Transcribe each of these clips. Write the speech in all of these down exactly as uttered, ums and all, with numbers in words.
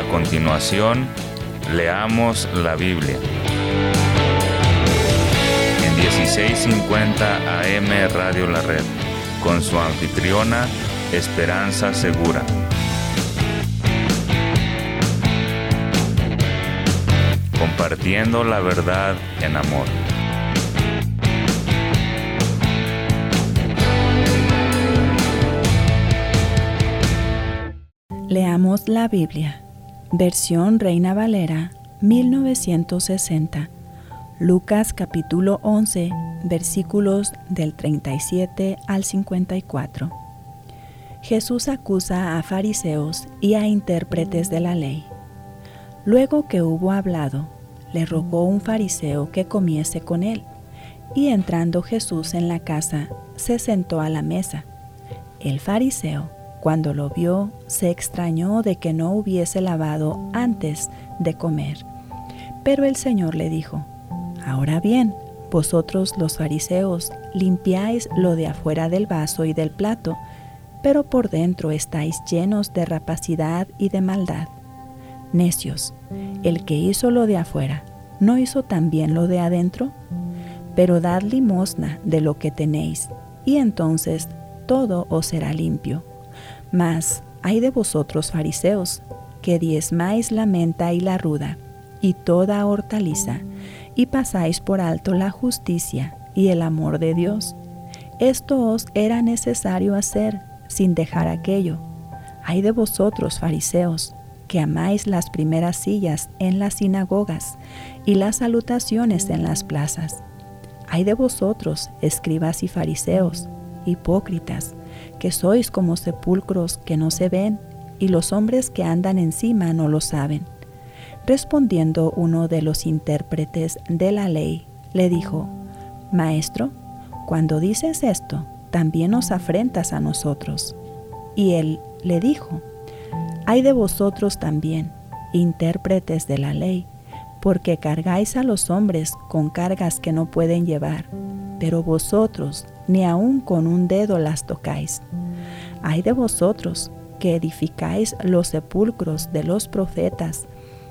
continuación, leamos la Biblia. En dieciséis cincuenta A M Radio La Red, con su anfitriona, Esperanza Segura. Compartiendo la verdad en amor. Leamos la Biblia, versión Reina Valera, mil novecientos sesenta, Lucas capítulo once, versículos del treinta y siete al cincuenta y cuatro. Jesús acusa a fariseos y a intérpretes de la ley. Luego que hubo hablado, le rogó un fariseo que comiese con él, y entrando Jesús en la casa, se sentó a la mesa. El fariseo, cuando lo vio, se extrañó de que no hubiese lavado antes de comer. Pero el Señor le dijo: Ahora bien, vosotros los fariseos limpiáis lo de afuera del vaso y del plato, pero por dentro estáis llenos de rapacidad y de maldad. Necios, el que hizo lo de afuera, ¿no hizo también lo de adentro? Pero dad limosna de lo que tenéis, y entonces todo os será limpio. Mas ay de vosotros, fariseos, que diezmáis la menta y la ruda, y toda hortaliza, y pasáis por alto la justicia y el amor de Dios. Esto os era necesario hacer, sin dejar aquello. Ay de vosotros, fariseos, que amáis las primeras sillas en las sinagogas y las salutaciones en las plazas. Ay de vosotros, escribas y fariseos, hipócritas, que sois como sepulcros que no se ven, y los hombres que andan encima no lo saben. Respondiendo uno de los intérpretes de la ley, le dijo: Maestro, cuando dices esto, también nos afrentas a nosotros. Y él le dijo: Ay de vosotros también, intérpretes de la ley, porque cargáis a los hombres con cargas que no pueden llevar, pero vosotros ni aun con un dedo las tocáis. Ay de vosotros, que edificáis los sepulcros de los profetas,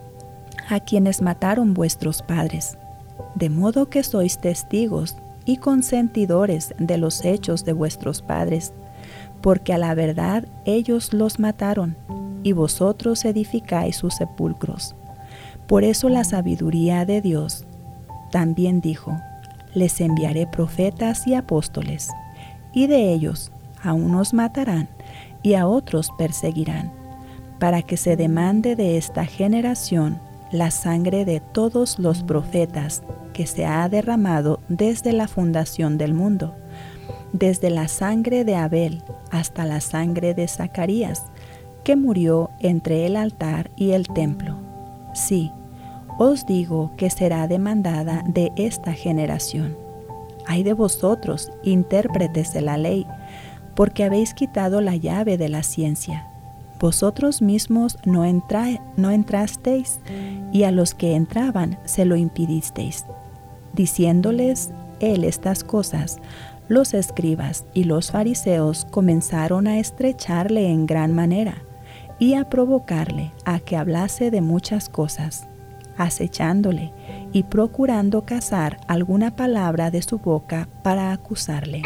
a quienes mataron vuestros padres, de modo que sois testigos y consentidores de los hechos de vuestros padres, porque a la verdad ellos los mataron, y vosotros edificáis sus sepulcros. Por eso la sabiduría de Dios también dijo: les enviaré profetas y apóstoles, y de ellos a unos matarán y a otros perseguirán, para que se demande de esta generación la sangre de todos los profetas que se ha derramado desde la fundación del mundo, desde la sangre de Abel hasta la sangre de Zacarías, que murió entre el altar y el templo. Sí, os digo que será demandada de esta generación. Ay de vosotros, intérpretes de la ley, porque habéis quitado la llave de la ciencia. Vosotros mismos no, entra, no entrasteis, y a los que entraban se lo impidisteis. Diciéndoles él estas cosas, los escribas y los fariseos comenzaron a estrecharle en gran manera y a provocarle a que hablase de muchas cosas, acechándole y procurando cazar alguna palabra de su boca para acusarle.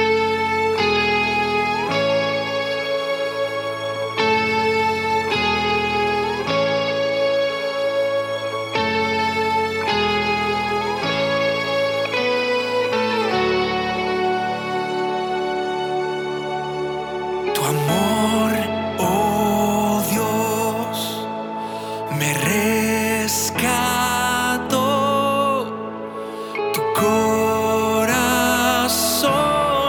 Tu amor, oh Dios, me rescató. Tu corazón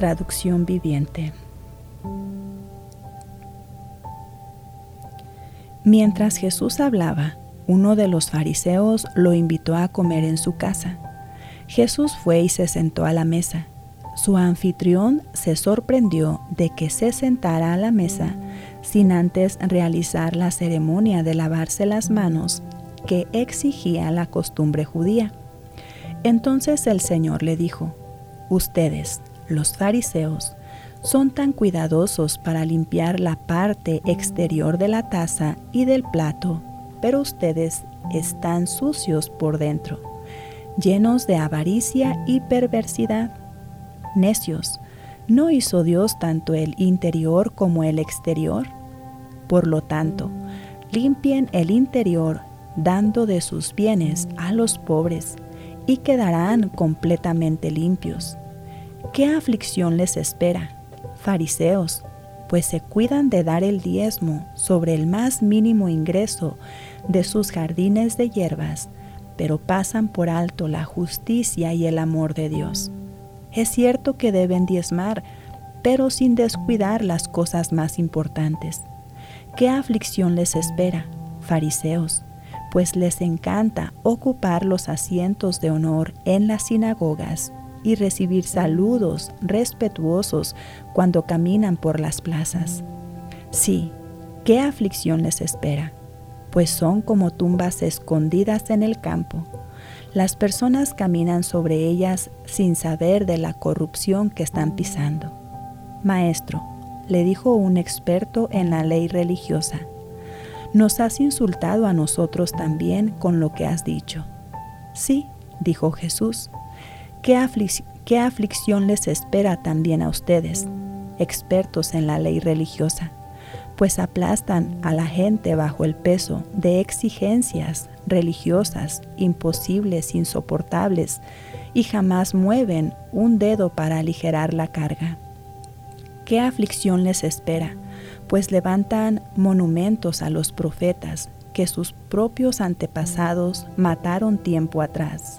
Traducción viviente. Mientras Jesús hablaba, uno de los fariseos lo invitó a comer en su casa. Jesús fue y se sentó a la mesa. Su anfitrión se sorprendió de que se sentara a la mesa sin antes realizar la ceremonia de lavarse las manos que exigía la costumbre judía. Entonces el Señor le dijo: ustedes, los fariseos, son tan cuidadosos para limpiar la parte exterior de la taza y del plato, pero ustedes están sucios por dentro, llenos de avaricia y perversidad. Necios, ¿no hizo Dios tanto el interior como el exterior? Por lo tanto, limpien el interior dando de sus bienes a los pobres y quedarán completamente limpios. ¿Qué aflicción les espera, fariseos? Pues se cuidan de dar el diezmo sobre el más mínimo ingreso de sus jardines de hierbas, pero pasan por alto la justicia y el amor de Dios. Es cierto que deben diezmar, pero sin descuidar las cosas más importantes. ¿Qué aflicción les espera, fariseos? Pues les encanta ocupar los asientos de honor en las sinagogas y recibir saludos respetuosos cuando caminan por las plazas. Sí, ¿qué aflicción les espera? Pues son como tumbas escondidas en el campo. Las personas caminan sobre ellas sin saber de la corrupción que están pisando. Maestro, le dijo un experto en la ley religiosa, ¿nos has insultado a nosotros también con lo que has dicho? Sí, dijo Jesús. ¿Qué, aflic- qué aflicción les espera también a ustedes, expertos en la ley religiosa? Pues aplastan a la gente bajo el peso de exigencias religiosas imposibles, insoportables, y jamás mueven un dedo para aligerar la carga. ¿Qué aflicción les espera? Pues levantan monumentos a los profetas que sus propios antepasados mataron tiempo atrás.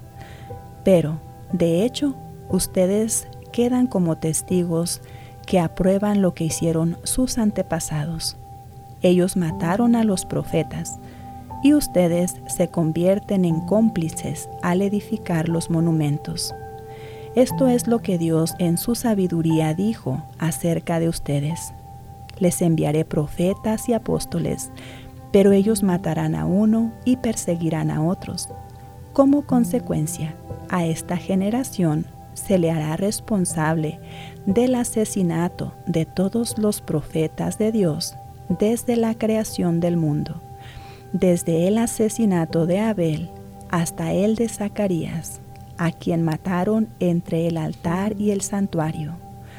Pero, de hecho, ustedes quedan como testigos que aprueban lo que hicieron sus antepasados. Ellos mataron a los profetas, y ustedes se convierten en cómplices al edificar los monumentos. Esto es lo que Dios en su sabiduría dijo acerca de ustedes. Les enviaré profetas y apóstoles, pero ellos matarán a uno y perseguirán a otros. Como consecuencia, a esta generación se le hará responsable del asesinato de todos los profetas de Dios desde la creación del mundo, desde el asesinato de Abel hasta el de Zacarías, a quien mataron entre el altar y el santuario.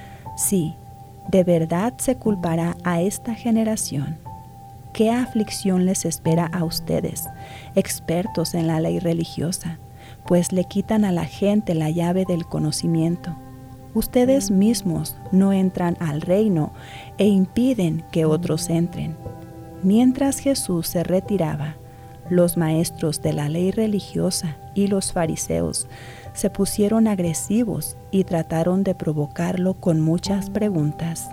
Sí, de verdad se culpará a esta generación. ¿Qué aflicción les espera a ustedes, expertos en la ley religiosa? Pues le quitan a la gente la llave del conocimiento. Ustedes mismos no entran al reino e impiden que otros entren. Mientras Jesús se retiraba, los maestros de la ley religiosa y los fariseos se pusieron agresivos y trataron de provocarlo con muchas preguntas.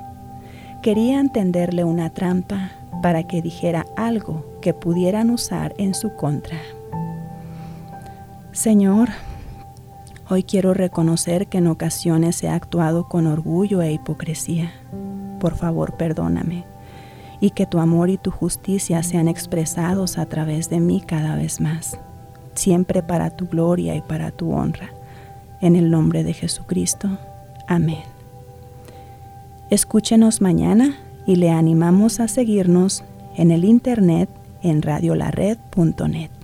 Querían tenderle una trampa para que dijera algo que pudieran usar en su contra. Señor, hoy quiero reconocer que en ocasiones he actuado con orgullo e hipocresía. Por favor, perdóname, y que tu amor y tu justicia sean expresados a través de mí cada vez más, siempre para tu gloria y para tu honra. En el nombre de Jesucristo. Amén. Escúchenos mañana y le animamos a seguirnos en el internet en radio la red punto net.